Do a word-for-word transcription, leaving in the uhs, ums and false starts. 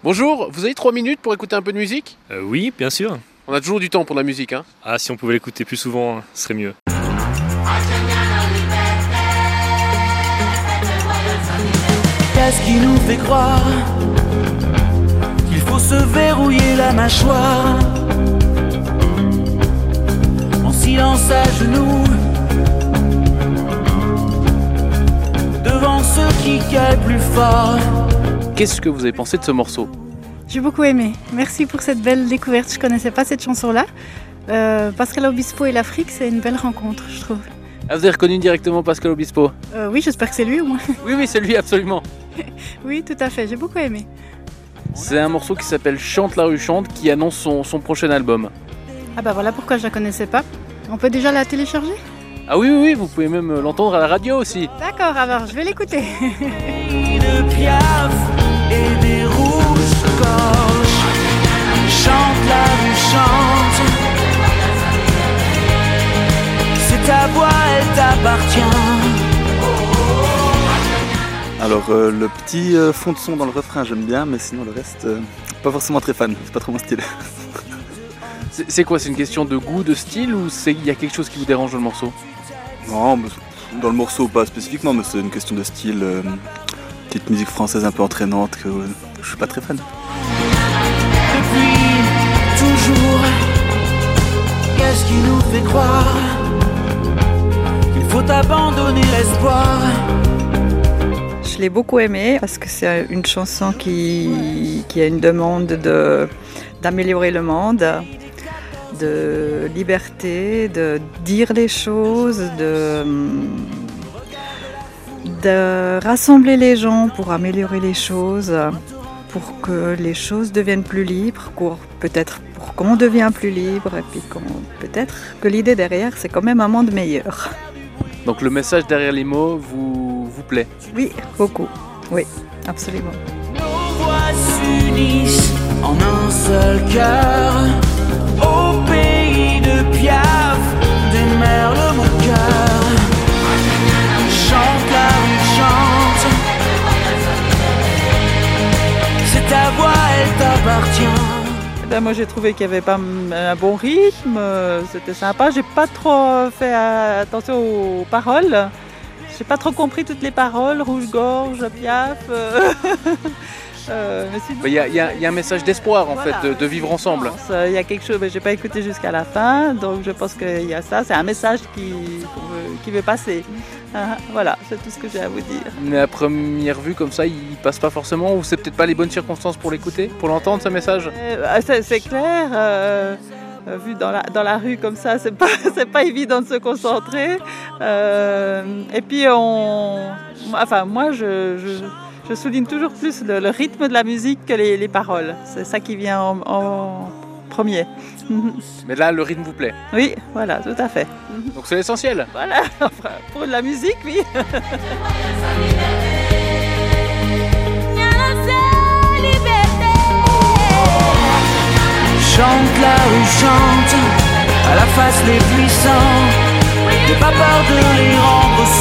Bonjour, vous avez trois minutes pour écouter un peu de musique ? Euh, oui, bien sûr. On a toujours du temps pour la musique, hein ? Ah, si on pouvait l'écouter plus souvent, ce serait mieux. Qu'est-ce qui nous fait croire qu'il faut se verrouiller la mâchoire en silence à genoux devant ceux qui gueulent plus fort? Qu'est-ce que vous avez pensé de ce morceau ? J'ai beaucoup aimé. Merci pour cette belle découverte. Je ne connaissais pas cette chanson-là. Euh, Pascal Obispo et l'Afrique, c'est une belle rencontre, je trouve. Ah, vous avez reconnu directement Pascal Obispo ? Euh, oui, j'espère que c'est lui au moins. Oui, oui, c'est lui, absolument. Oui, tout à fait. J'ai beaucoup aimé. C'est un morceau qui s'appelle Chante la rue chante, qui annonce son, son prochain album. Ah bah voilà pourquoi je la connaissais pas. On peut déjà la télécharger ? Ah oui, oui, oui, vous pouvez même l'entendre à la radio aussi. D'accord, alors je vais l'écouter. De Piaf et des rouges-gorges, chante la rue chante, c'est ta voix, elle t'appartient. Alors euh, le petit euh, fond de son dans le refrain j'aime bien, mais sinon le reste, euh, pas forcément très fan, c'est pas trop mon style. C'est, c'est quoi, c'est une question de goût, de style, ou c'est il y a quelque chose qui vous dérange dans le morceau ? Non, mais dans le morceau pas spécifiquement, mais c'est une question de style, euh, petite musique française un peu entraînante que euh, je suis pas très fan. Depuis toujours, qu'est-ce qui nous fait croire qu'il faut abandonner l'espoir? Je l'ai beaucoup aimé parce que c'est une chanson qui, qui a une demande de, d'améliorer le monde, de liberté, de dire les choses, de, de rassembler les gens pour améliorer les choses, pour que les choses deviennent plus libres, pour, peut-être pour qu'on devienne plus libre, et puis qu'on, peut-être que l'idée derrière, c'est quand même un monde meilleur. Donc le message derrière les mots vous, vous plaît ? Oui, beaucoup. Oui, absolument. Nos voix s'unissent en un seul cœur. Au pays de Piaf, des merles mon cœur. Chante la rue chante, c'est ta voix, elle t'appartient. Ben moi j'ai trouvé qu'il y avait pas un bon rythme, c'était sympa. J'ai pas trop fait attention aux paroles. J'ai pas trop compris toutes les paroles, rouge-gorge, Piaf. Euh, euh, mais sinon, il y a, il y a, il y a un message d'espoir en voilà, fait, de, de vivre ensemble. Il y a quelque chose, mais j'ai pas écouté jusqu'à la fin, donc je pense qu'il y a ça. C'est un message qui, veut, qui veut passer. Ah, voilà, c'est tout ce que j'ai à vous dire. Mais à première vue comme ça, il passe pas forcément, ou c'est peut-être pas les bonnes circonstances pour l'écouter, pour l'entendre ce message ? euh, c'est, c'est clair. Euh, vu dans la, dans la rue comme ça, c'est pas, c'est pas évident de se concentrer. Euh, et puis, on, enfin, moi, je, je, je souligne toujours plus le, le rythme de la musique que les, les paroles. C'est ça qui vient en, en premier. Mais là, le rythme vous plaît ? Oui, voilà, tout à fait. Donc c'est l'essentiel ? Voilà, enfin, pour la musique, oui. Chante la rue chante, à la face les puissants, n'aie pas peur de les rendre